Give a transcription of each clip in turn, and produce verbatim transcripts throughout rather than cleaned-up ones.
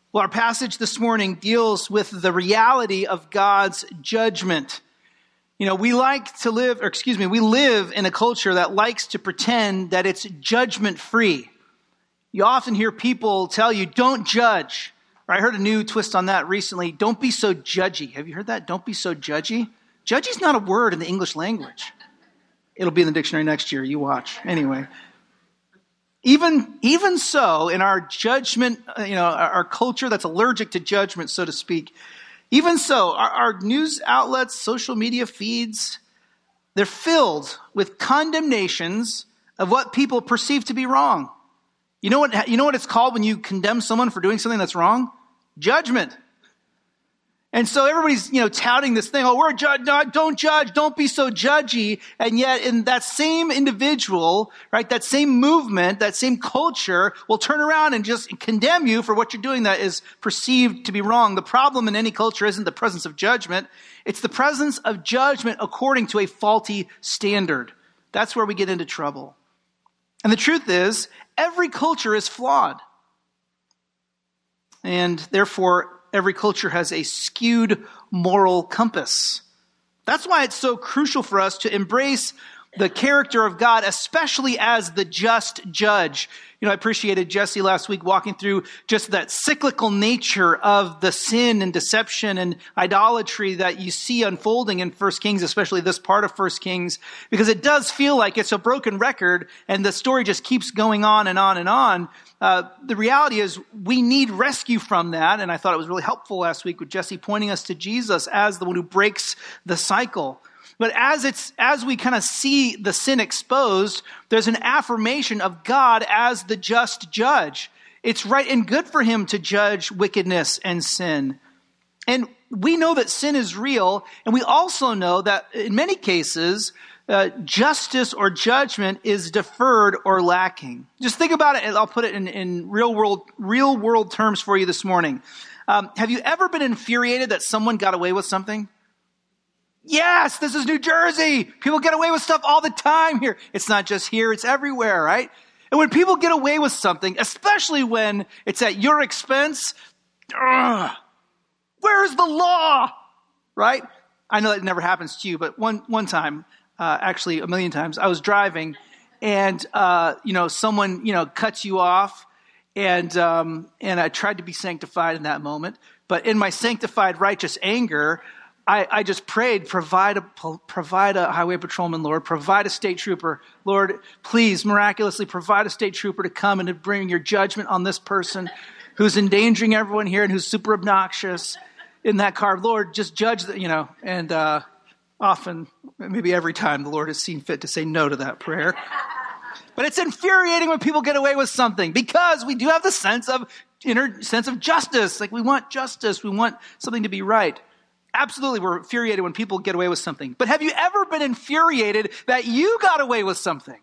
Well, our passage this morning deals with the reality of God's judgment. You know, we like to live, or excuse me, we live in a culture that likes to pretend that it's judgment-free. You often hear people tell you, don't judge. Or I heard a new twist on that recently. Don't be so judgy. Have you heard that? Don't be so judgy. Judgy is not a word in the English language. It'll be in the dictionary next year. You watch. Anyway. Even, even so, in our judgment, you know, our, our culture that's allergic to judgment, so to speak, even so, our, our news outlets, social media feeds, they're filled with condemnations of what people perceive to be wrong. You know what, you know what it's called when you condemn someone for doing something that's wrong? Judgment. And so everybody's, you know, touting this thing, oh, we're a judge, no, don't judge, don't be so judgy. And yet in that same individual, right, that same movement, that same culture will turn around and just condemn you for what you're doing that is perceived to be wrong. The problem in any culture isn't the presence of judgment. It's the presence of judgment according to a faulty standard. That's where we get into trouble. And the truth is, every culture is flawed. And therefore, every culture has a skewed moral compass. That's why it's so crucial for us to embrace the character of God, especially as the just judge. You know, I appreciated Jesse last week walking through just that cyclical nature of the sin and deception and idolatry that you see unfolding in First Kings, especially this part of First Kings, because it does feel like it's a broken record and the story just keeps going on and on and on. Uh, the reality is we need rescue from that. And I thought it was really helpful last week with Jesse pointing us to Jesus as the one who breaks the cycle. But as it's, as we kind of see the sin exposed, there's an affirmation of God as the just judge. It's right and good for him to judge wickedness and sin. And we know that sin is real. And we also know that in many cases, uh, justice or judgment is deferred or lacking. Just think about it. And I'll put it in, in real world, real world terms for you this morning. Um, have you ever been infuriated that someone got away with something? Yes, this is New Jersey. People get away with stuff all the time here. It's not just here, it's everywhere, right? And when people get away with something, especially when it's at your expense, ugh, where's the law, right? I know that never happens to you, but one one time, uh, actually a million times, I was driving and, uh, you know, someone, you know, cuts you off and, um, and I tried to be sanctified in that moment. But in my sanctified righteous anger, I, I just prayed, provide a, provide a highway patrolman, Lord, provide a state trooper. Lord, please miraculously provide a state trooper to come and to bring your judgment on this person who's endangering everyone here and who's super obnoxious in that car. Lord, just judge that, you know, and uh, often, maybe every time, the Lord has seen fit to say no to that prayer. But it's infuriating when people get away with something because we do have the sense of inner sense of justice. Like we want justice. We want something to be right. Absolutely, we're infuriated when people get away with something. But have you ever been infuriated that you got away with something?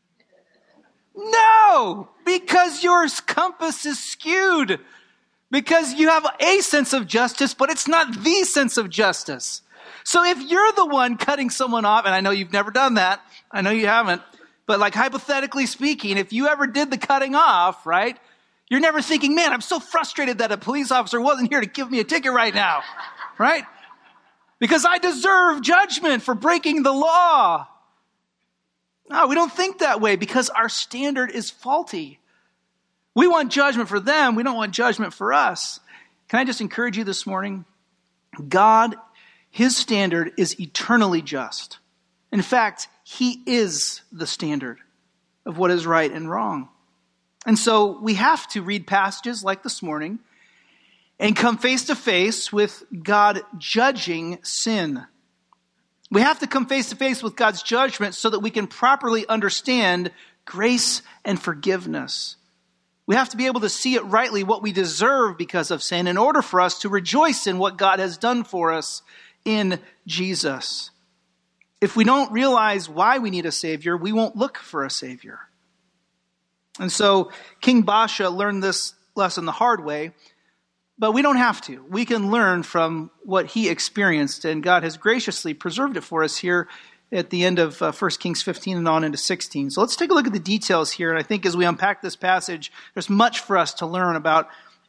No, because your compass is skewed. Because you have a sense of justice, but it's not the sense of justice. So if you're the one cutting someone off, and I know you've never done that, I know you haven't, but like hypothetically speaking, if you ever did the cutting off, right, you're never thinking, man, I'm so frustrated that a police officer wasn't here to give me a ticket right now. Right? Because I deserve judgment for breaking the law. No, we don't think that way because our standard is faulty. We want judgment for them. We don't want judgment for us. Can I just encourage you this morning? God, his standard is eternally just. In fact, he is the standard of what is right and wrong. And so we have to read passages like this morning and come face to face with God judging sin. We have to come face to face with God's judgment so that we can properly understand grace and forgiveness. We have to be able to see it rightly what we deserve because of sin in order for us to rejoice in what God has done for us in Jesus. If we don't realize why we need a Savior, we won't look for a Savior. And so King Baasha learned this lesson the hard way. But we don't have to. We can learn from what he experienced, and God has graciously preserved it for us here at the end of uh, First Kings fifteen and on into sixteen. So let's take a look at the details here, and I think as we unpack this passage, there's much for us to learn about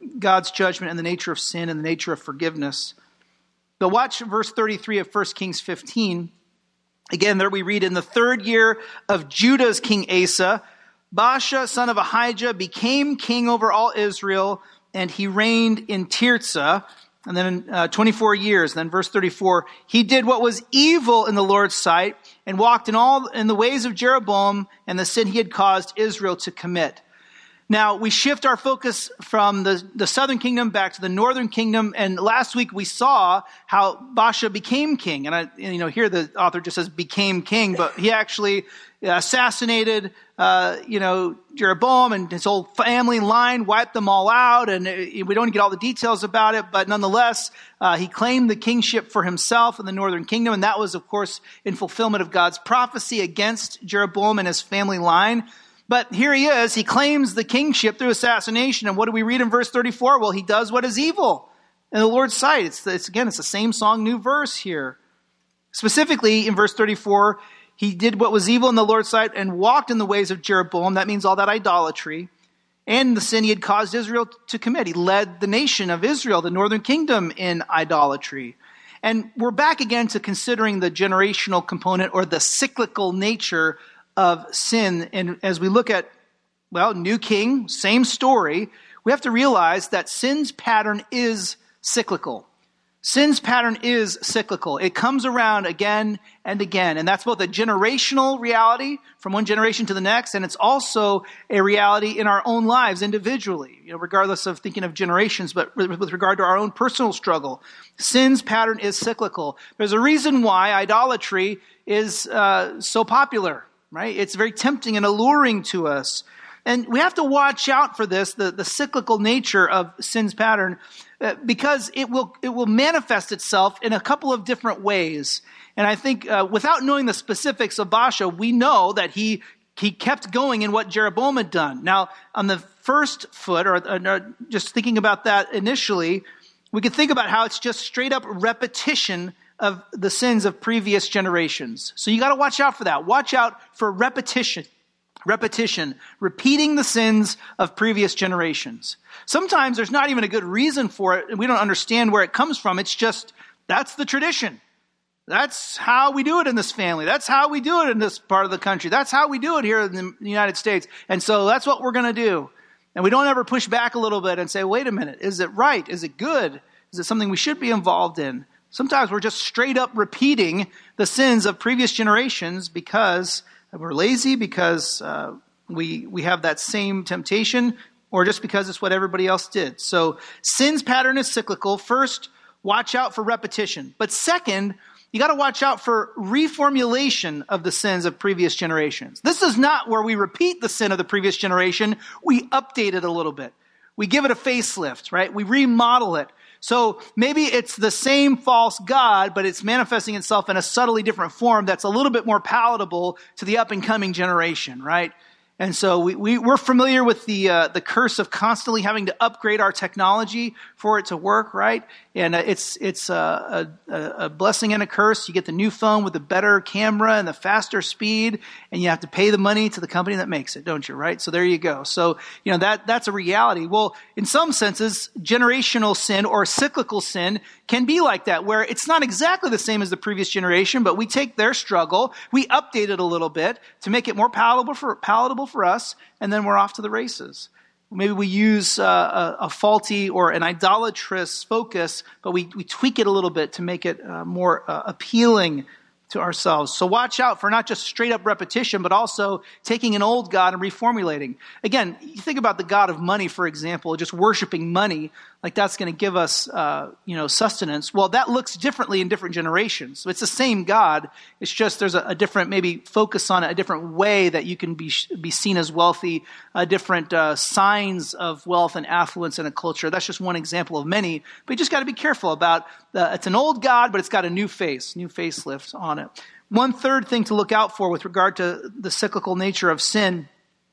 God's judgment and the nature of sin and the nature of forgiveness. But watch verse thirty-three of First Kings fifteen. Again, there we read, in the third year of Judah's king Asa, Baasha, son of Ahijah, became king over all Israel, and he reigned in Tirzah. And then uh, twenty-four years. And then verse thirty-four, he did what was evil in the Lord's sight and walked in all in the ways of Jeroboam and the sin he had caused Israel to commit. Now, we shift our focus from the, the southern kingdom back to the northern kingdom. And last week we saw how Baasha became king. And, I, and you know, here the author just says became king, but he actually assassinated, uh, you know, Jeroboam and his whole family line, wiped them all out. And it, we don't get all the details about it, but nonetheless, uh, he claimed the kingship for himself in the northern kingdom. And that was, of course, in fulfillment of God's prophecy against Jeroboam and his family line. But here he is, he claims the kingship through assassination. And what do we read in verse thirty-four? Well, he does what is evil in the Lord's sight. It's, it's again, it's the same song, new verse here. Specifically in verse thirty-four, he did what was evil in the Lord's sight and walked in the ways of Jeroboam. That means all that idolatry and the sin he had caused Israel to commit. He led the nation of Israel, the northern kingdom, in idolatry. And we're back again to considering the generational component or the cyclical nature of sin. And as we look at, well, new king, same story, we have to realize that sin's pattern is cyclical. Sin's pattern is cyclical. It comes around again and again. And that's both a generational reality from one generation to the next, and it's also a reality in our own lives individually, you know, regardless of thinking of generations, but with regard to our own personal struggle. Sin's pattern is cyclical. There's a reason why idolatry is uh, so popular. Right? It's very tempting and alluring to us. And we have to watch out for this, the, the cyclical nature of sin's pattern, uh, because it will it will manifest itself in a couple of different ways. And I think uh, without knowing the specifics of Baasha, we know that he he kept going in what Jeroboam had done. Now, on the first foot, or, or just thinking about that initially, we could think about how it's just straight up repetition of the sins of previous generations. So you got to watch out for that. Watch out for repetition. Repetition. Repeating the sins of previous generations. Sometimes there's not even a good reason for it, and we don't understand where it comes from. It's just, that's the tradition. That's how we do it in this family. That's how we do it in this part of the country. That's how we do it here in the United States. And so that's what we're going to do. And we don't ever push back a little bit and say, wait a minute, is it right? Is it good? Is it something we should be involved in? Sometimes we're just straight up repeating the sins of previous generations because we're lazy, because uh, we we have that same temptation, or just because it's what everybody else did. So sin's pattern is cyclical. First, watch out for repetition. But second, you got to watch out for reformulation of the sins of previous generations. This is not where we repeat the sin of the previous generation. We update it a little bit. We give it a facelift, right? We remodel it. So maybe it's the same false god, but it's manifesting itself in a subtly different form that's a little bit more palatable to the up-and-coming generation, right? And so we, we, we're familiar with the uh, the curse of constantly having to upgrade our technology for it to work, right? And uh, it's it's uh, a, a blessing and a curse. You get the new phone with the better camera and the faster speed, and you have to pay the money to the company that makes it, don't you, right? So there you go. So, you know, that that's a reality. Well, in some senses, generational sin or cyclical sin can be like that, where it's not exactly the same as the previous generation, but we take their struggle, we update it a little bit to make it more palatable for palatable for us, and then we're off to the races. Maybe we use uh, a, a faulty or an idolatrous focus, but we, we tweak it a little bit to make it uh, more uh, appealing to ourselves. So watch out for not just straight up repetition, but also taking an old God and reformulating. Again, you think about the God of money, for example, just worshiping money, like that's going to give us, uh, you know, sustenance. Well, that looks differently in different generations. So it's the same God. It's just there's a, a different maybe focus on it, a different way that you can be be seen as wealthy, uh, different uh, signs of wealth and affluence in a culture. That's just one example of many. But you just got to be careful about uh, it's an old God, but it's got a new face, new facelift on it. One third thing to look out for with regard to the cyclical nature of sin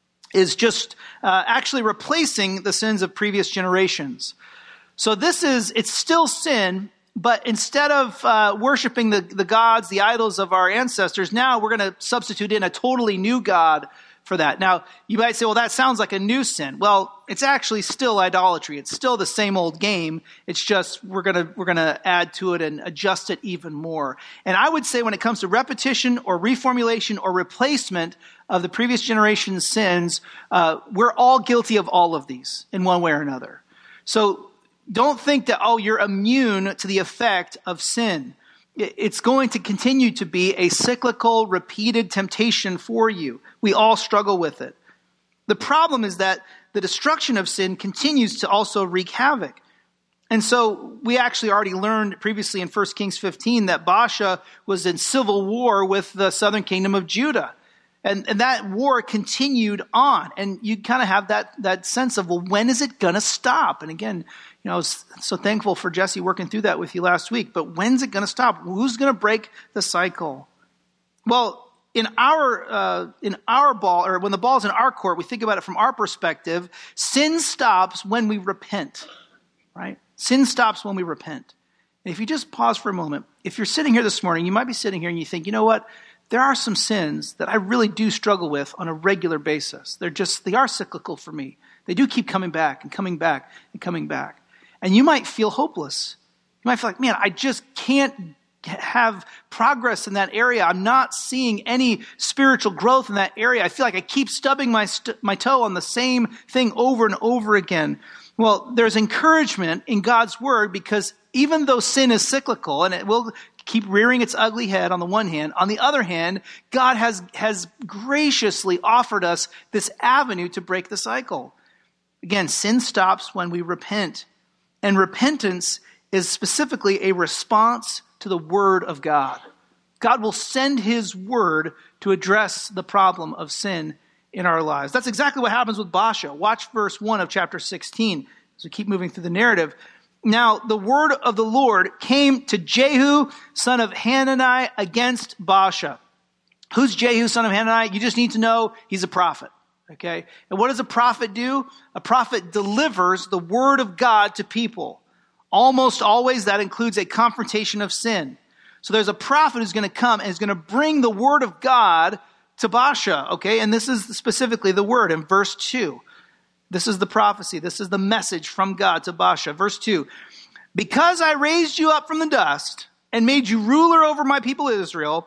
is just uh, actually replacing the sins of previous generations. So this is, it's still sin, but instead of uh, worshiping the, the gods, the idols of our ancestors, now we're going to substitute in a totally new God for that. Now, you might say, well, that sounds like a new sin. Well, it's actually still idolatry. It's still the same old game. It's just we're going to we're going to add to it and adjust it even more. And I would say when it comes to repetition or reformulation or replacement of the previous generation's sins, uh, we're all guilty of all of these in one way or another. So don't think that, oh, you're immune to the effect of sin. It's going to continue to be a cyclical, repeated temptation for you. We all struggle with it. The problem is that the destruction of sin continues to also wreak havoc. And so we actually already learned previously in First Kings fifteen that Baasha was in civil war with the southern kingdom of Judah. And, and that war continued on. And you kind of have that, that sense of, well, when is it going to stop? And again, you know, I was so thankful for Jesse working through that with you last week. But when's it going to stop? Who's going to break the cycle? Well, in our uh, in our ball, or when the ball's in our court, we think about it from our perspective. Sin stops when we repent, right? Sin stops when we repent. And if you just pause for a moment, if you're sitting here this morning, you might be sitting here and you think, you know what? There are some sins that I really do struggle with on a regular basis. They're just, they are cyclical for me. They do keep coming back and coming back and coming back. And you might feel hopeless. You might feel like, man, I just can't have progress in that area. I'm not seeing any spiritual growth in that area. I feel like I keep stubbing my st- my toe on the same thing over and over again. Well, there's encouragement in God's word, because even though sin is cyclical and it will keep rearing its ugly head on the one hand, on the other hand, God has, has graciously offered us this avenue to break the cycle. Again, sin stops when we repent. And repentance is specifically a response to the word of God. God will send his word to address the problem of sin in our lives. That's exactly what happens with Baasha. Watch verse one of chapter sixteen as we keep moving through the narrative. Now, the word of the Lord came to Jehu, son of Hanani, against Baasha. Who's Jehu, son of Hanani? You just need to know he's a prophet. Okay? And what does a prophet do? A prophet delivers the word of God to people. Almost always that includes a confrontation of sin. So there's a prophet who's going to come and is going to bring the word of God to Baasha. Okay? And this is specifically the word in verse two. This is the prophecy. This is the message from God to Baasha. Verse two. Because I raised you up from the dust and made you ruler over my people Israel,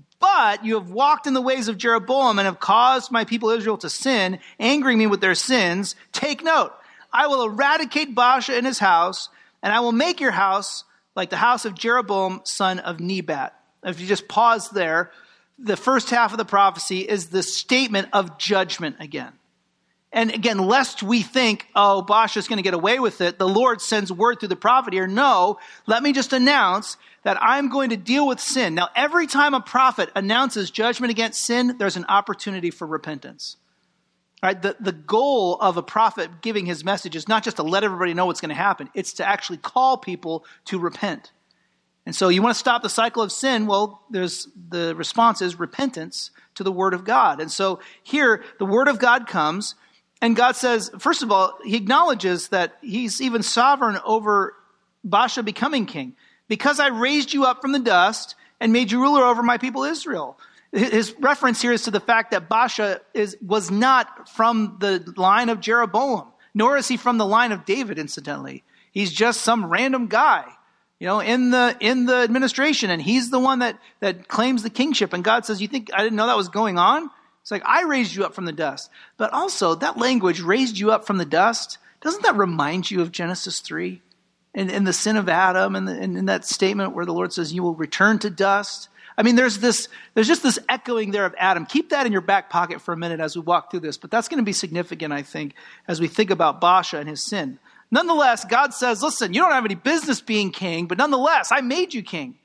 but you have walked in the ways of Jeroboam and have caused my people Israel to sin, angering me with their sins. Take note. I will eradicate Baasha and his house, and I will make your house like the house of Jeroboam, son of Nebat. If you just pause there, the first half of the prophecy is the statement of judgment again. And again, lest we think, oh, Baasha is going to get away with it, the Lord sends word through the prophet here. No, let me just announce that I'm going to deal with sin. Now, every time a prophet announces judgment against sin, there's an opportunity for repentance. All right? The, the goal of a prophet giving his message is not just to let everybody know what's going to happen. It's to actually call people to repent. And so you want to stop the cycle of sin? Well, there's the response is repentance to the word of God. And so here, the word of God comes. And God says, first of all, he acknowledges that he's even sovereign over Baasha becoming king. Because I raised you up from the dust and made you ruler over my people Israel. His reference here is to the fact that Baasha is, was not from the line of Jeroboam, nor is he from the line of David, incidentally. He's just some random guy, you know, in the in the administration, and he's the one that, that claims the kingship. And God says, you think I didn't know that was going on? It's like, I raised you up from the dust. But also, that language, raised you up from the dust, doesn't that remind you of Genesis three? And, and the sin of Adam, and, the, and in that statement where the Lord says, you will return to dust. I mean, there's this, there's just this echoing there of Adam. Keep that in your back pocket for a minute as we walk through this. But that's going to be significant, I think, as we think about Baasha and his sin. Nonetheless, God says, listen, you don't have any business being king, but nonetheless, I made you king.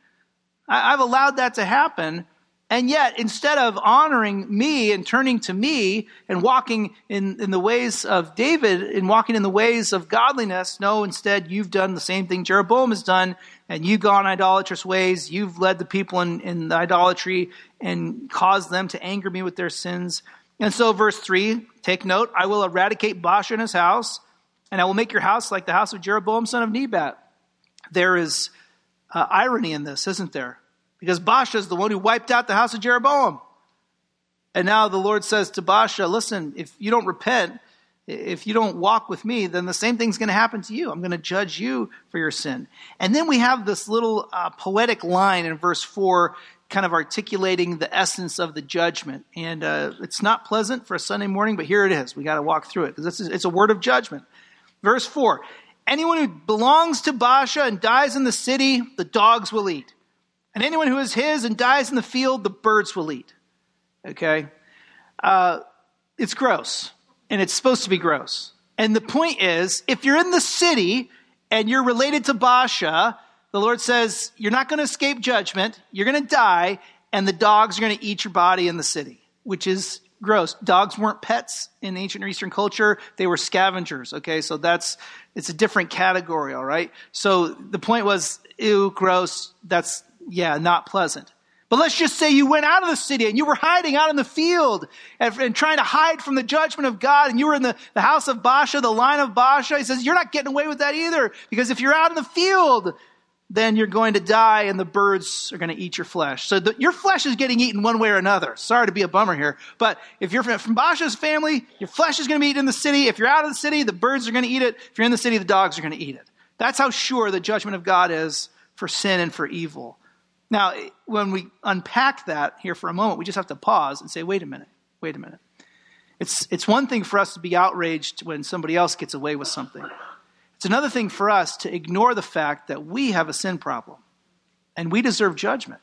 I, I've allowed that to happen. And yet, instead of honoring me and turning to me and walking in, in the ways of David and walking in the ways of godliness, no, instead you've done the same thing Jeroboam has done, and you've gone idolatrous ways. You've led the people in, in the idolatry and caused them to anger me with their sins. And so verse three, take note, I will eradicate Baasha and his house, and I will make your house like the house of Jeroboam, son of Nebat. There is uh, irony in this, isn't there? Because Baasha is the one who wiped out the house of Jeroboam. And now the Lord says to Baasha, listen, if you don't repent, if you don't walk with me, then the same thing's going to happen to you. I'm going to judge you for your sin. And then we have this little uh, poetic line in verse four, kind of articulating the essence of the judgment. And uh, it's not pleasant for a Sunday morning, but here it is. We got to walk through it because it's a word of judgment. Verse four, anyone who belongs to Baasha and dies in the city, the dogs will eat. And anyone who is his and dies in the field, the birds will eat. Okay? Uh, it's gross. And it's supposed to be gross. And the point is, if you're in the city and you're related to Baasha, the Lord says, you're not going to escape judgment. You're going to die. And the dogs are going to eat your body in the city, which is gross. Dogs weren't pets in ancient Near Eastern culture. They were scavengers. Okay, so that's, it's a different category, all right? So the point was, ew, gross. That's, yeah, not pleasant. But let's just say you went out of the city and you were hiding out in the field and, and trying to hide from the judgment of God, and you were in the, the house of Baasha, the line of Baasha. He says, you're not getting away with that either, because if you're out in the field, then you're going to die and the birds are going to eat your flesh. So the, your flesh is getting eaten one way or another. Sorry to be a bummer here, but if you're from, from Baasha's family, your flesh is going to be eaten in the city. If you're out of the city, the birds are going to eat it. If you're in the city, the dogs are going to eat it. That's how sure the judgment of God is for sin and for evil. Now, when we unpack that here for a moment, we just have to pause and say, wait a minute, wait a minute. It's, it's one thing for us to be outraged when somebody else gets away with something. It's another thing for us to ignore the fact that we have a sin problem and we deserve judgment.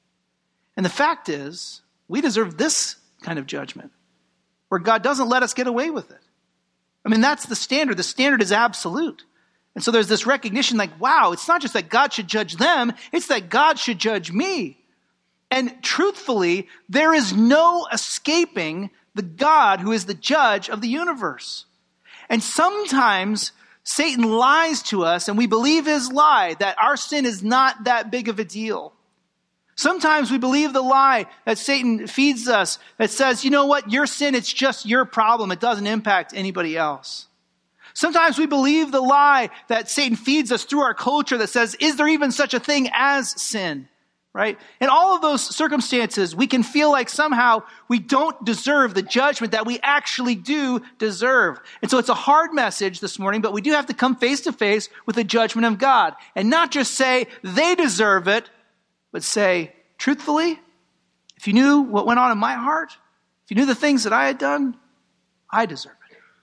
And the fact is, we deserve this kind of judgment where God doesn't let us get away with it. I mean, that's the standard. The standard is absolute. And so there's this recognition like, wow, it's not just that God should judge them, it's that God should judge me. And truthfully, there is no escaping the God who is the judge of the universe. And sometimes Satan lies to us and we believe his lie that our sin is not that big of a deal. Sometimes we believe the lie that Satan feeds us that says, you know what, your sin, it's just your problem. It doesn't impact anybody else. Sometimes we believe the lie that Satan feeds us through our culture that says, is there even such a thing as sin? Right? In all of those circumstances, we can feel like somehow we don't deserve the judgment that we actually do deserve. And so it's a hard message this morning, but we do have to come face to face with the judgment of God and not just say they deserve it, but say, truthfully, if you knew what went on in my heart, if you knew the things that I had done, I deserve it.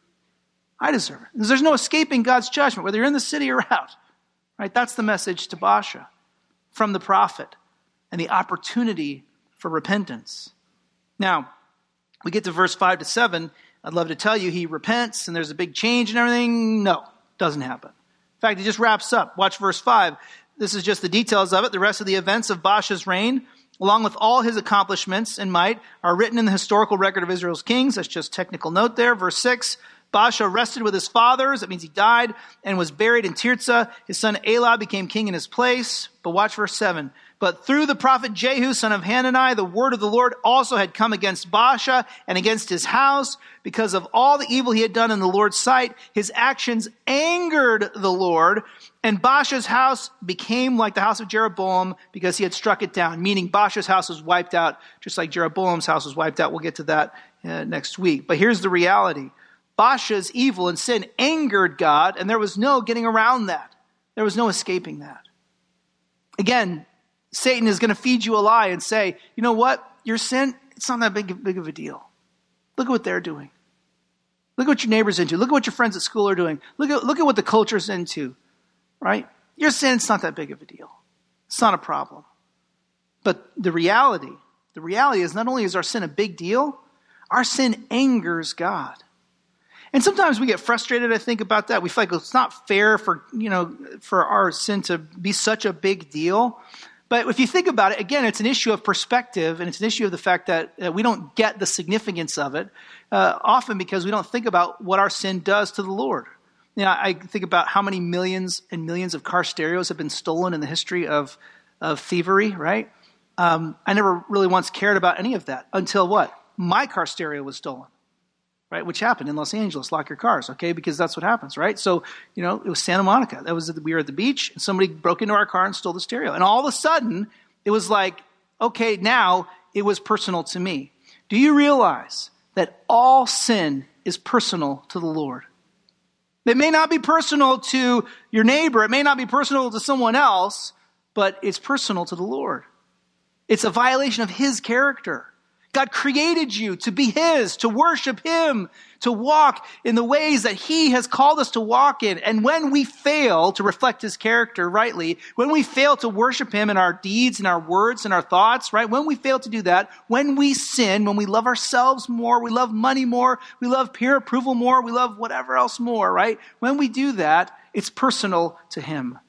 I deserve it. There's no escaping God's judgment, whether you're in the city or out. Right? That's the message to Baasha from the prophet and the opportunity for repentance. Now, we get to verse five to seven. I'd love to tell you he repents and there's a big change and everything. No, doesn't happen. In fact, he just wraps up. Watch verse five. This is just the details of it. The rest of the events of Baasha's reign, along with all his accomplishments and might, are written in the historical record of Israel's kings. That's just technical note there. Verse six. Baasha rested with his fathers, that means he died, and was buried in Tirzah. His son Elah became king in his place. But watch verse seven. But through the prophet Jehu, son of Hanani, the word of the Lord also had come against Baasha and against his house. Because of all the evil he had done in the Lord's sight, his actions angered the Lord. And Baasha's house became like the house of Jeroboam because he had struck it down. Meaning Baasha's house was wiped out, just like Jeroboam's house was wiped out. We'll get to that uh, next week. But here's the reality. Baasha's evil and sin angered God, and there was no getting around that. There was no escaping that. Again, Satan is going to feed you a lie and say, you know what? Your sin, it's not that big, big of a deal. Look at what they're doing. Look at what your neighbor's into. Look at what your friends at school are doing. Look at, look at what the culture's into, right? Your sin, it's not that big of a deal. It's not a problem. But the reality, the reality is not only is our sin a big deal, our sin angers God. And sometimes we get frustrated, I think, about that. We feel like it's not fair for, you know, for our sin to be such a big deal. But if you think about it, again, it's an issue of perspective, and it's an issue of the fact that, that we don't get the significance of it, uh, often because we don't think about what our sin does to the Lord. You know, I think about how many millions and millions of car stereos have been stolen in the history of, of thievery, right? Um, I never really once cared about any of that until what? My car stereo was stolen. Right, which happened in Los Angeles. Lock your cars, okay? Because that's what happens, right? So, you know, it was Santa Monica. That was we were at the beach, and somebody broke into our car and stole the stereo. And all of a sudden, it was like, okay, now it was personal to me. do you realize that all sin is personal to the Lord? It may not be personal to your neighbor. It may not be personal to someone else, but it's personal to the Lord. It's a violation of his character. God created you to be his, to worship him, to walk in the ways that he has called us to walk in. And when we fail to reflect his character rightly, when we fail to worship him in our deeds and our words and our thoughts, right? When we fail to do that, when we sin, when we love ourselves more, we love money more, we love peer approval more, we love whatever else more, right? When we do that, it's personal to him.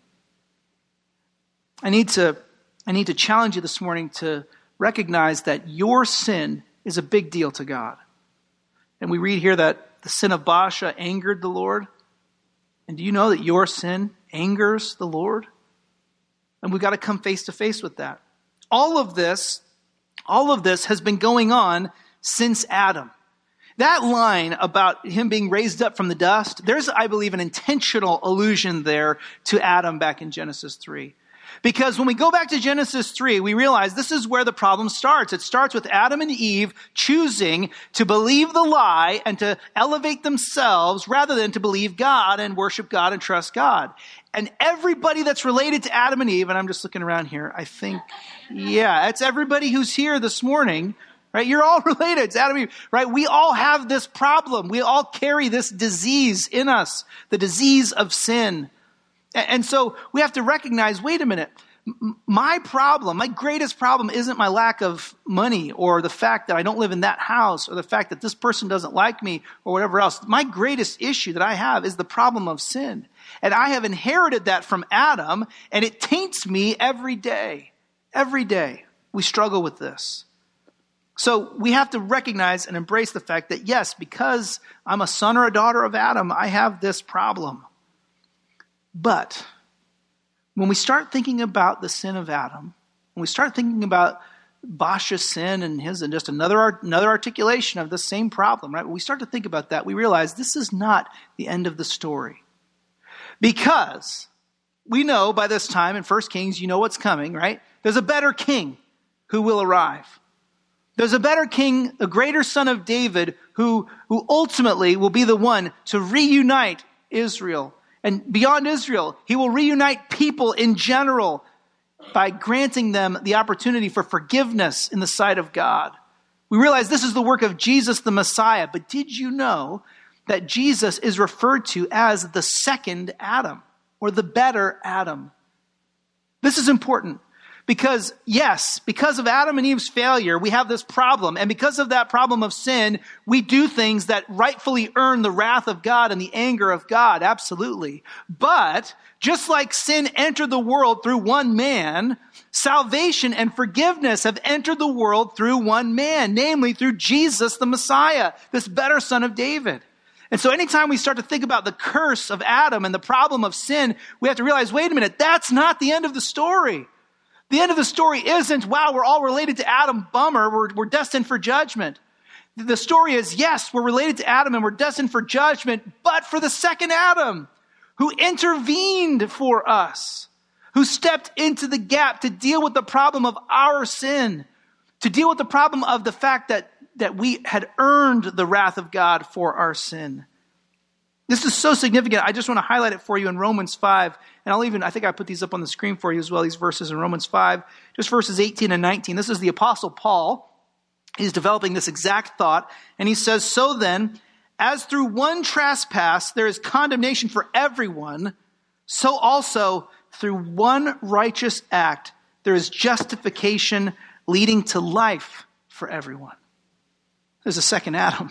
I need to, I need to challenge you this morning to recognize that your sin is a big deal to God. And we read here that the sin of Baasha angered the Lord. And do you know that your sin angers the Lord? And we've got to come face to face with that. All of this, all of this has been going on since Adam. That line about him being raised up from the dust, there's, I believe, an intentional allusion there to Adam back in Genesis three. Because when we go back to Genesis three, we realize this is where the problem starts. It starts with Adam and Eve choosing to believe the lie and to elevate themselves rather than to believe God and worship God and trust God. And everybody that's related to Adam and Eve, and I'm just looking around here, I think, yeah, it's everybody who's here this morning, right? You're all related. It's Adam and Eve, right? We all have this problem. We all carry this disease in us, the disease of sin. And so we have to recognize, wait a minute, my problem, my greatest problem isn't my lack of money or the fact that I don't live in that house or the fact that this person doesn't like me or whatever else. My greatest issue that I have is the problem of sin. And I have inherited that from Adam, and it taints me every day. Every day we struggle with this. So we have to recognize and embrace the fact that, yes, because I'm a son or a daughter of Adam, I have this problem. But when we start thinking about the sin of Adam, when we start thinking about Baasha's sin and his, and just another, another articulation of the same problem, right? When we start to think about that, we realize this is not the end of the story. Because we know by this time in First Kings, you know what's coming, right? There's a better king who will arrive. There's a better king, a greater son of David, who, who ultimately will be the one to reunite Israel. And beyond Israel, he will reunite people in general by granting them the opportunity for forgiveness in the sight of God. We realize this is the work of Jesus the Messiah. But did you know that Jesus is referred to as the second Adam or the better Adam? This is important. Because, yes, because of Adam and Eve's failure, we have this problem. And because of that problem of sin, we do things that rightfully earn the wrath of God and the anger of God. Absolutely. But just like sin entered the world through one man, salvation and forgiveness have entered the world through one man, namely through Jesus the Messiah, this better son of David. And so anytime we start to think about the curse of Adam and the problem of sin, we have to realize, wait a minute, that's not the end of the story. The end of the story isn't, wow, we're all related to Adam, bummer, we're, we're destined for judgment. The story is, yes, we're related to Adam and we're destined for judgment, but for the second Adam, who intervened for us, who stepped into the gap to deal with the problem of our sin, to deal with the problem of the fact that, that we had earned the wrath of God for our sin. This is so significant. I just want to highlight it for you in Romans five. And I'll even, I think I put these up on the screen for you as well, these verses in Romans five, just verses eighteen and nineteen. This is the Apostle Paul. He's developing this exact thought. And he says, so then, as through one trespass there is condemnation for everyone, so also through one righteous act there is justification leading to life for everyone. There's a second Adam.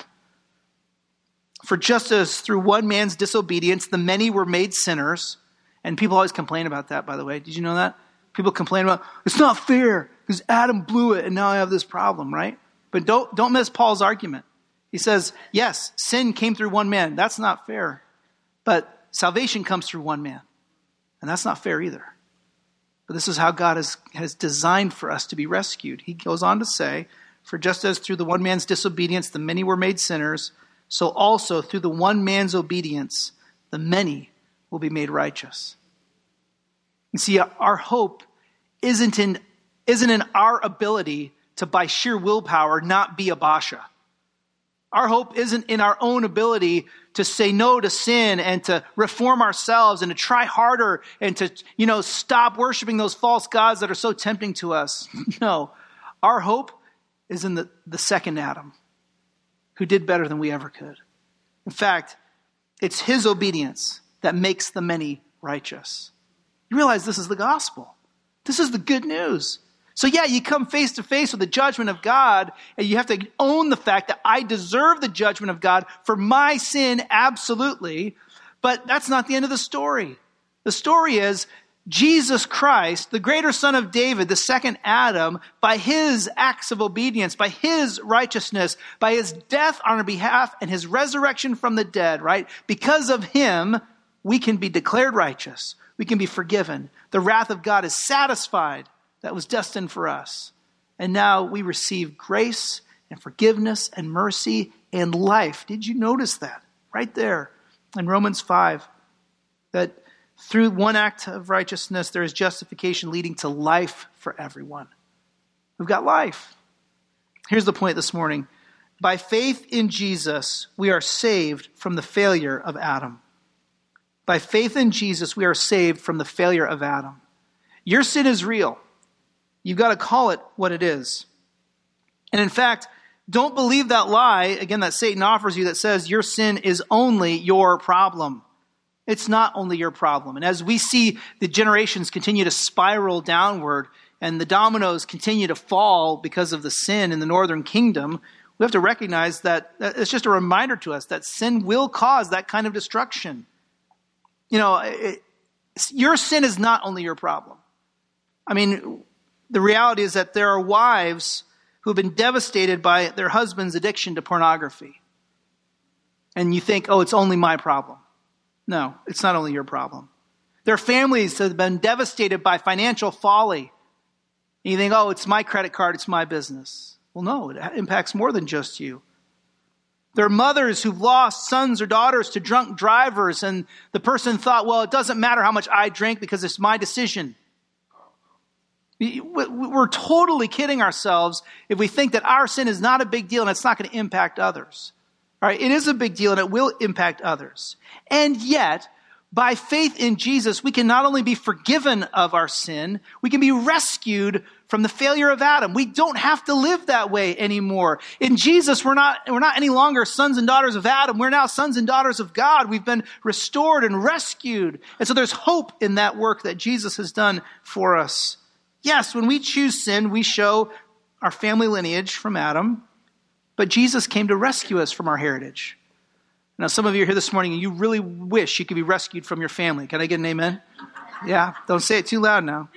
For just as through one man's disobedience, the many were made sinners. And people always complain about that, by the way. Did you know that? People complain about, it's not fair because Adam blew it and now I have this problem, right? But don't, don't miss Paul's argument. He says, yes, sin came through one man. That's not fair. But salvation comes through one man. And that's not fair either. But this is how God has, has designed for us to be rescued. He goes on to say, for just as through the one man's disobedience, the many were made sinners, so also through the one man's obedience, the many will be made righteous. You see, our hope isn't in, isn't in our ability to, by sheer willpower, not be a Basha. Our hope isn't in our own ability to say no to sin and to reform ourselves and to try harder and to, you know, stop worshiping those false gods that are so tempting to us. No, our hope is in the, the second Adam, who did better than we ever could. In fact, it's his obedience that makes the many righteous. You realize this is the gospel. This is the good news. So yeah, you come face to face with the judgment of God, and you have to own the fact that I deserve the judgment of God for my sin, absolutely. But that's not the end of the story. The story is Jesus Christ, the greater son of David, the second Adam, by his acts of obedience, by his righteousness, by his death on our behalf and his resurrection from the dead, right? Because of him, we can be declared righteous. We can be forgiven. The wrath of God is satisfied. That was destined for us. And now we receive grace and forgiveness and mercy and life. Did you notice that? Right there in Romans five. That through one act of righteousness, there is justification leading to life for everyone. We've got life. Here's the point this morning. By faith in Jesus, we are saved from the failure of Adam. By faith in Jesus, we are saved from the failure of Adam. Your sin is real. You've got to call it what it is. And in fact, don't believe that lie, again, that Satan offers you that says your sin is only your problem. It's not only your problem. And as we see the generations continue to spiral downward and the dominoes continue to fall because of the sin in the northern kingdom, we have to recognize that it's just a reminder to us that sin will cause that kind of destruction. You know, it, your sin is not only your problem. I mean, the reality is that there are wives who have been devastated by their husband's addiction to pornography. And you think, oh, it's only my problem. No, it's not only your problem. There are families that have been devastated by financial folly. And you think, oh, it's my credit card, it's my business. Well, no, it impacts more than just you. There are mothers who've lost sons or daughters to drunk drivers, and the person thought, well, it doesn't matter how much I drink because it's my decision. We're totally kidding ourselves if we think that our sin is not a big deal and it's not going to impact others. All right, it is a big deal and it will impact others. And yet, by faith in Jesus, we can not only be forgiven of our sin, we can be rescued from the failure of Adam. We don't have to live that way anymore. In Jesus, we're not, we're not any longer sons and daughters of Adam. We're now sons and daughters of God. We've been restored and rescued. And so there's hope in that work that Jesus has done for us. Yes, when we choose sin, we show our family lineage from Adam, but Jesus came to rescue us from our heritage. Now, some of you are here this morning and you really wish you could be rescued from your family. Can I get an amen? Yeah, don't say it too loud now.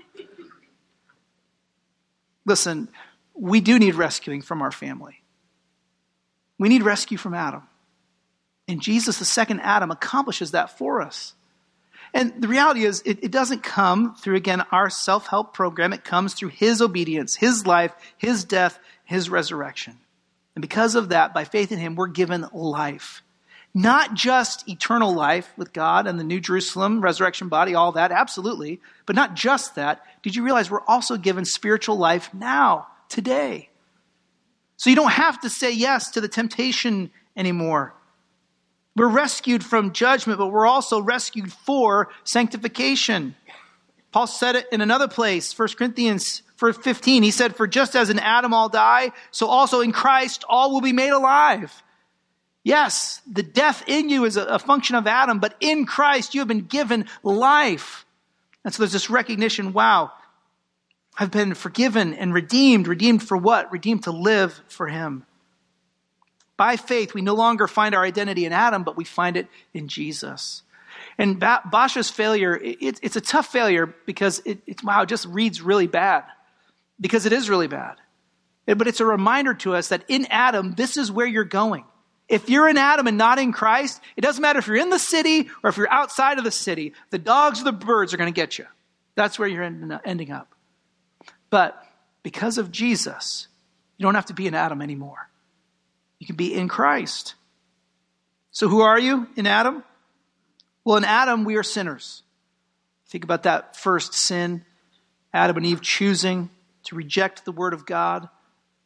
Listen, we do need rescuing from our family. We need rescue from Adam. And Jesus, the second Adam, accomplishes that for us. And the reality is, it, it doesn't come through, again, our self-help program. It comes through his obedience, his life, his death, his resurrection. And because of that, by faith in him, we're given life. Not just eternal life with God and the New Jerusalem, resurrection body, all that, absolutely. But not just that. Did you realize we're also given spiritual life now, today? So you don't have to say yes to the temptation anymore. We're rescued from judgment, but we're also rescued for sanctification. Paul said it in another place, First Corinthians fifteen. He said, for just as in Adam all die, so also in Christ all will be made alive. Yes, the death in you is a function of Adam, but in Christ you have been given life. And so there's this recognition, wow, I've been forgiven and redeemed. Redeemed for what? Redeemed to live for him. By faith, we no longer find our identity in Adam, but we find it in Jesus. And ba- Basha's failure, it, it's a tough failure because it, it, wow, it just reads really bad. Because it is really bad. It, but it's a reminder to us that in Adam, this is where you're going. If you're in Adam and not in Christ, it doesn't matter if you're in the city or if you're outside of the city. The dogs or the birds are going to get you. That's where you're ending up. But because of Jesus, you don't have to be in Adam anymore. You can be in Christ. So who are you in Adam? Well, in Adam, we are sinners. Think about that first sin. Adam and Eve choosing to reject the word of God.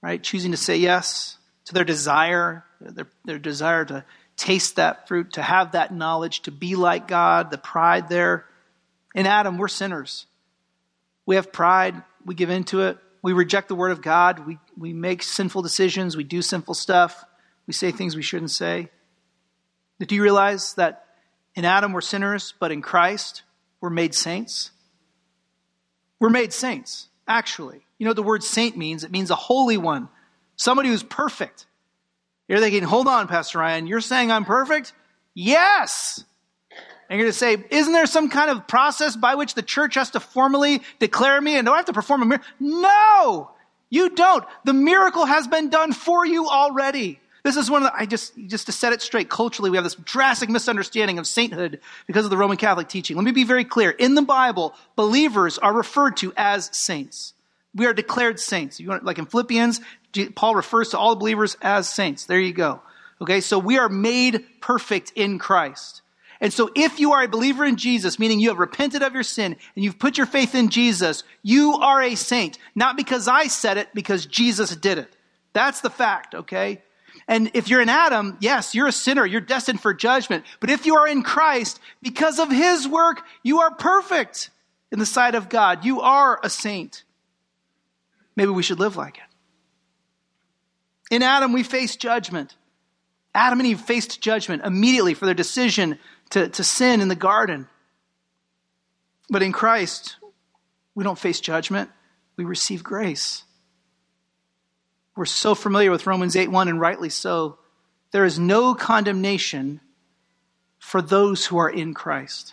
right? Choosing to say yes to their desire, their, their desire to taste that fruit, to have that knowledge, to be like God, the pride there. In Adam, we're sinners. We have pride. We give into it. We reject the word of God. We, we make sinful decisions. We do sinful stuff. We say things we shouldn't say. But do you realize that in Adam we're sinners, but in Christ we're made saints? We're made saints, actually. You know what the word saint means? It means a holy one. Somebody who's perfect. You're thinking, hold on, Pastor Ryan, you're saying I'm perfect? Yes! And you're going to say, isn't there some kind of process by which the church has to formally declare me? And do I have to perform a miracle? No! You don't. The miracle has been done for you already. This is one of the, I just, just to set it straight, culturally, we have this drastic misunderstanding of sainthood because of the Roman Catholic teaching. Let me be very clear. In the Bible, believers are referred to as saints. We are declared saints. You want, like in Philippians, Paul refers to all the believers as saints. There you go. Okay, so we are made perfect in Christ. And so if you are a believer in Jesus, meaning you have repented of your sin and you've put your faith in Jesus, you are a saint. Not because I said it, because Jesus did it. That's the fact, okay? And if you're in Adam, yes, you're a sinner. You're destined for judgment. But if you are in Christ, because of his work, you are perfect in the sight of God. You are a saint. Maybe we should live like it. In Adam, we face judgment. Adam and Eve faced judgment immediately for their decision to, to sin in the garden. But in Christ, we don't face judgment. We receive grace. We're so familiar with Romans eight one, and rightly so. There is no condemnation for those who are in Christ.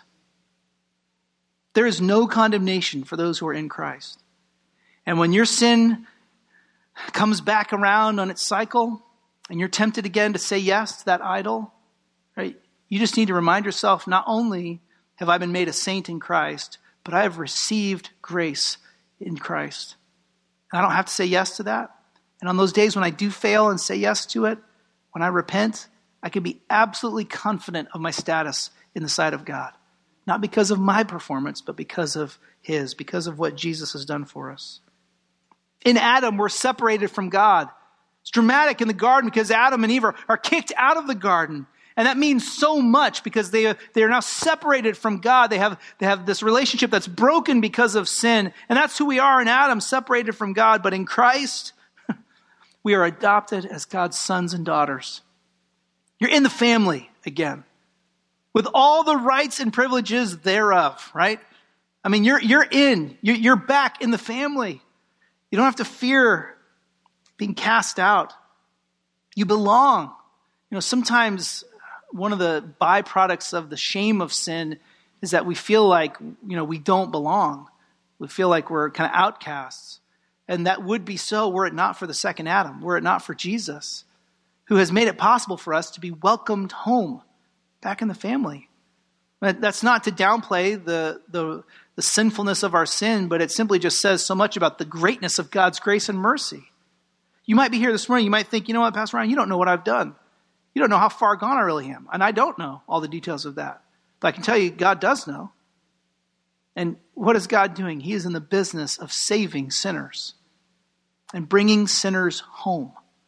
There is no condemnation for those who are in Christ. And when your sin comes back around on its cycle, and you're tempted again to say yes to that idol, right? You just need to remind yourself, not only have I been made a saint in Christ, but I have received grace in Christ. And I don't have to say yes to that. And on those days when I do fail and say yes to it, when I repent, I can be absolutely confident of my status in the sight of God. Not because of my performance, but because of his, because of what Jesus has done for us. In Adam, we're separated from God. It's dramatic in the garden because Adam and Eve are, are kicked out of the garden. And that means so much because they are, they are now separated from God. They have, they have this relationship that's broken because of sin. And that's who we are in Adam, separated from God. But in Christ, we are adopted as God's sons and daughters. You're in the family again, with all the rights and privileges thereof, right? I mean, you're, you're in, you're, you're back in the family. You don't have to fear being cast out. You belong. You know, sometimes one of the byproducts of the shame of sin is that we feel like, you know, we don't belong. We feel like we're kind of outcasts. And that would be so were it not for the second Adam, were it not for Jesus, who has made it possible for us to be welcomed home, back in the family. But that's not to downplay the, the, the sinfulness of our sin, but it simply just says so much about the greatness of God's grace and mercy. You might be here this morning, you might think, you know what, Pastor Ryan, you don't know what I've done. You don't know how far gone I really am. And I don't know all the details of that. But I can tell you, God does know. And what is God doing? He is in the business of saving sinners and bringing sinners home.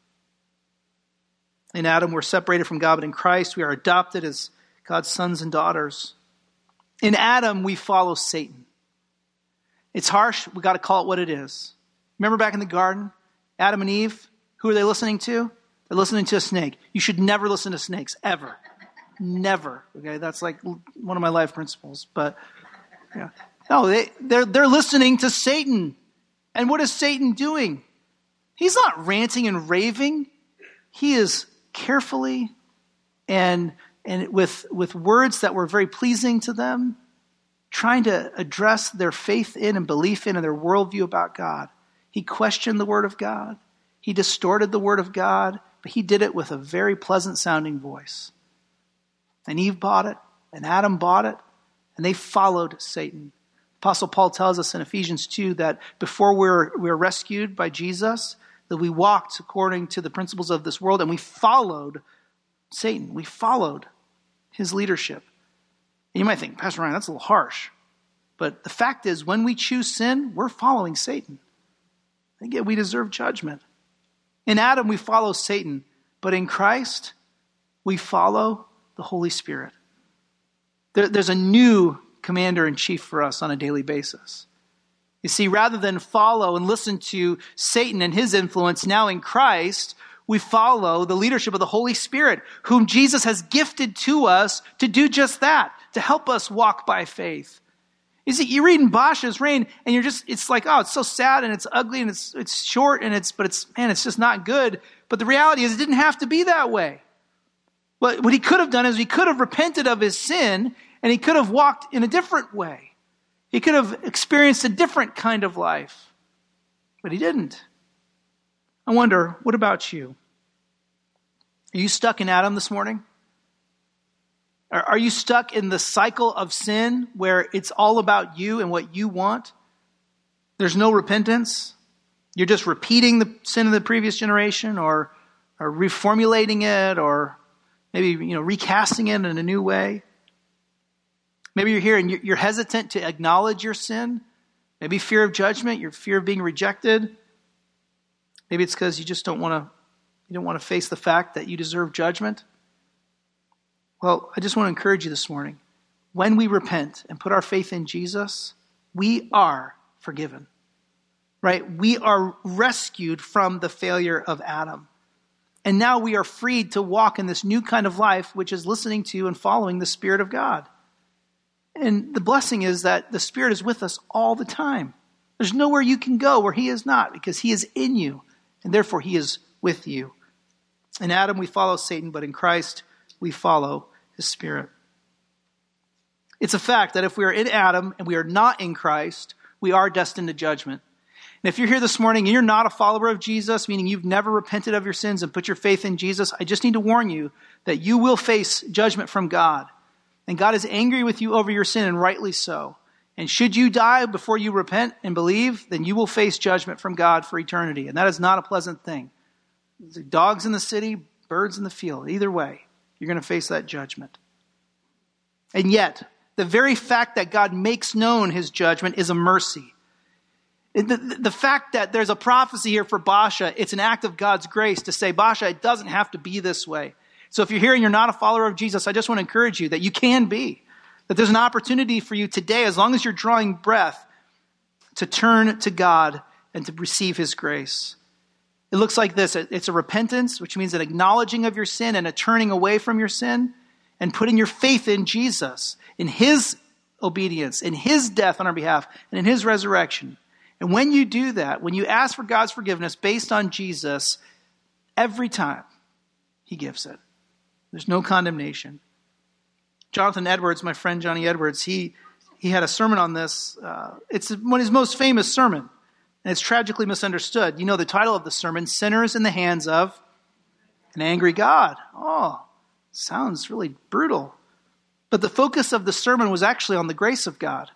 In Adam, we're separated from God, but in Christ, we are adopted as God's sons and daughters. In Adam, we follow Satan. It's harsh. We got to call it what it is. Remember back in the garden, Adam and Eve, who are they listening to? They're listening to a snake. You should never listen to snakes, ever. Never. Okay, that's like one of my life principles. But yeah. No, they, they're, they're listening to Satan. And what is Satan doing? He's not ranting and raving. He is carefully and, and with, with words that were very pleasing to them, trying to address their faith in and belief in and their worldview about God. He questioned the word of God. He distorted the word of God, but he did it with a very pleasant sounding voice. And Eve bought it, and Adam bought it, and they followed Satan. Apostle Paul tells us in Ephesians two that before we were, we were rescued by Jesus, that we walked according to the principles of this world, and we followed Satan. We followed his leadership. And you might think, Pastor Ryan, that's a little harsh. But the fact is, when we choose sin, we're following Satan. And again, we deserve judgment. In Adam, we follow Satan, but in Christ, we follow the Holy Spirit. There, there's a new commander-in-chief for us on a daily basis. You see, rather than follow and listen to Satan and his influence, now in Christ, we follow the leadership of the Holy Spirit, whom Jesus has gifted to us to do just that, to help us walk by faith. You see, you read in Baasha's reign, and you're just, it's like, oh, it's so sad, and it's ugly, and it's it's short, and it's, but it's, man, it's just not good. But the reality is, it didn't have to be that way. What, what he could have done is he could have repented of his sin, and he could have walked in a different way. He could have experienced a different kind of life. But he didn't. I wonder, what about you? Are you stuck in Adam this morning? Are, are you stuck in the cycle of sin where it's all about you and what you want? There's no repentance. You're just repeating the sin of the previous generation, or, or reformulating it, or maybe, you know, recasting it in a new way. Maybe you're here and you're hesitant to acknowledge your sin. Maybe fear of judgment, your fear of being rejected. Maybe it's because you just don't want to, you don't want to face the fact that you deserve judgment. Well, I just want to encourage you this morning. When we repent and put our faith in Jesus, we are forgiven. Right? We are rescued from the failure of Adam. And now we are freed to walk in this new kind of life, which is listening to and following the Spirit of God. And the blessing is that the Spirit is with us all the time. There's nowhere you can go where he is not, because he is in you, and therefore he is with you. In Adam, we follow Satan, but in Christ, we follow his Spirit. It's a fact that if we are in Adam and we are not in Christ, we are destined to judgment. And if you're here this morning and you're not a follower of Jesus, meaning you've never repented of your sins and put your faith in Jesus, I just need to warn you that you will face judgment from God. And God is angry with you over your sin, and rightly so. And should you die before you repent and believe, then you will face judgment from God for eternity. And that is not a pleasant thing. There's dogs in the city, birds in the field. Either way, you're going to face that judgment. And yet, the very fact that God makes known his judgment is a mercy. The, the, the fact that there's a prophecy here for Baasha, it's an act of God's grace to say, Baasha, it doesn't have to be this way. So if you're here and you're not a follower of Jesus, I just want to encourage you that you can be. That there's an opportunity for you today, as long as you're drawing breath, to turn to God and to receive his grace. It looks like this. It's a repentance, which means an acknowledging of your sin and a turning away from your sin, and putting your faith in Jesus, in his obedience, in his death on our behalf, and in his resurrection. And when you do that, when you ask for God's forgiveness based on Jesus, every time he gives it. There's no condemnation. Jonathan Edwards, my friend Johnny Edwards, he he had a sermon on this. Uh, it's one of his most famous sermon, and it's tragically misunderstood. You know the title of the sermon, Sinners in the Hands of an Angry God. Oh, sounds really brutal. But the focus of the sermon was actually on the grace of God.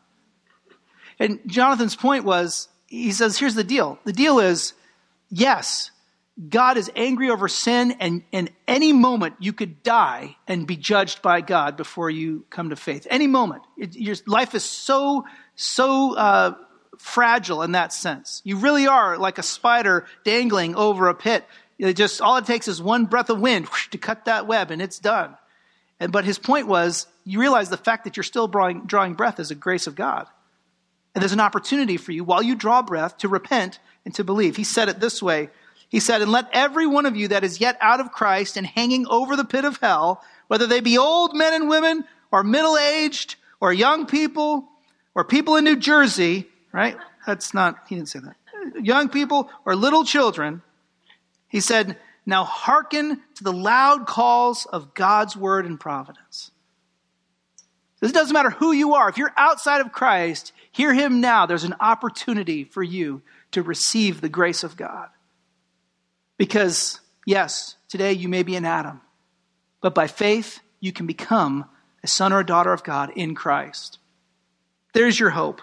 And Jonathan's point was, he says, here's the deal. The deal is, yes, God is angry over sin, and in any moment you could die and be judged by God before you come to faith. Any moment. It, your life is so, so uh, fragile in that sense. You really are like a spider dangling over a pit. It just, all it takes is one breath of wind whoosh, to cut that web, and it's done. And but his point was, you realize the fact that you're still drawing, drawing breath is a grace of God. And there's an opportunity for you while you draw breath to repent and to believe. He said it this way. He said, and let every one of you that is yet out of Christ and hanging over the pit of hell, whether they be old men and women or middle-aged or young people or people in New Jersey, right? That's not, he didn't say that. Young people or little children. He said, now hearken to the loud calls of God's word and providence. It doesn't matter who you are. If you're outside of Christ, hear him now. There's an opportunity for you to receive the grace of God. Because, yes, today you may be an Adam, but by faith you can become a son or a daughter of God in Christ. There's your hope.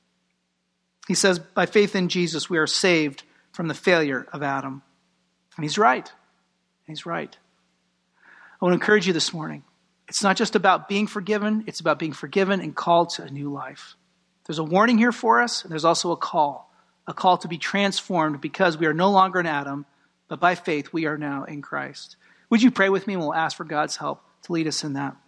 He says, by faith in Jesus, we are saved from the failure of Adam. And he's right. He's right. I want to encourage you this morning. It's not just about being forgiven. It's about being forgiven and called to a new life. There's a warning here for us, and there's also a call. A call to be transformed because we are no longer an Adam, but by faith we are now in Christ. Would you pray with me, and we'll ask for God's help to lead us in that.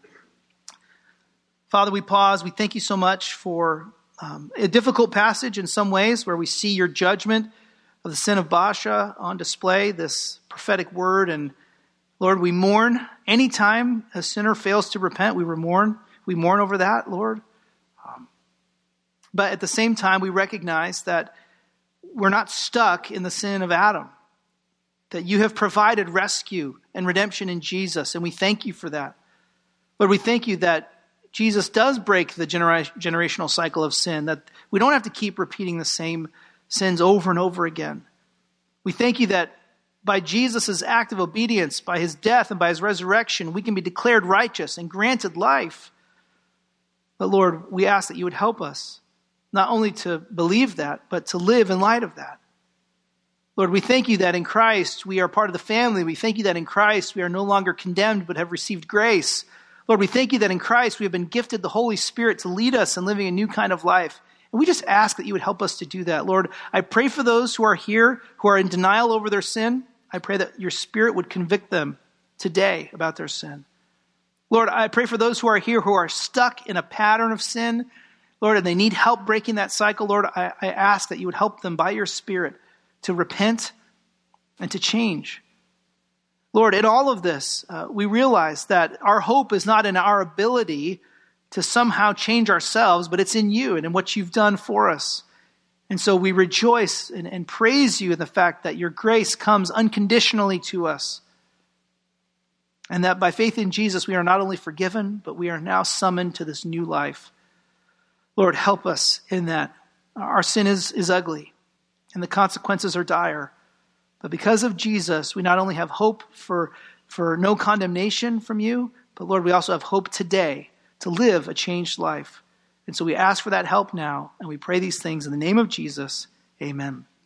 Father, we pause. We thank you so much for um, a difficult passage in some ways where we see your judgment of the sin of Baasha on display, this prophetic word. And Lord, we mourn anytime a sinner fails to repent. We mourn. We mourn over that, Lord. Um, but at the same time, we recognize that we're not stuck in the sin of Adam, that you have provided rescue and redemption in Jesus, and we thank you for that. Lord, we thank you that Jesus does break the genera- generational cycle of sin, that we don't have to keep repeating the same sins over and over again. We thank you that by Jesus' act of obedience, by his death and by his resurrection, we can be declared righteous and granted life. But Lord, we ask that you would help us not only to believe that, but to live in light of that. Lord, we thank you that in Christ we are part of the family. We thank you that in Christ we are no longer condemned, but have received grace. Lord, we thank you that in Christ we have been gifted the Holy Spirit to lead us in living a new kind of life. And we just ask that you would help us to do that. Lord, I pray for those who are here, who are in denial over their sin. I pray that your Spirit would convict them today about their sin. Lord, I pray for those who are here who are stuck in a pattern of sin, Lord, and they need help breaking that cycle. Lord, I, I ask that you would help them by your Spirit to repent and to change. Lord, in all of this, uh, we realize that our hope is not in our ability to somehow change ourselves, but it's in you and in what you've done for us. And so we rejoice and, and praise you in the fact that your grace comes unconditionally to us. And that by faith in Jesus, we are not only forgiven, but we are now summoned to this new life. Lord, help us in that. Our sin is, is ugly, and the consequences are dire. But because of Jesus, we not only have hope for, for no condemnation from you, but Lord, we also have hope today to live a changed life. And so we ask for that help now, and we pray these things in the name of Jesus. Amen.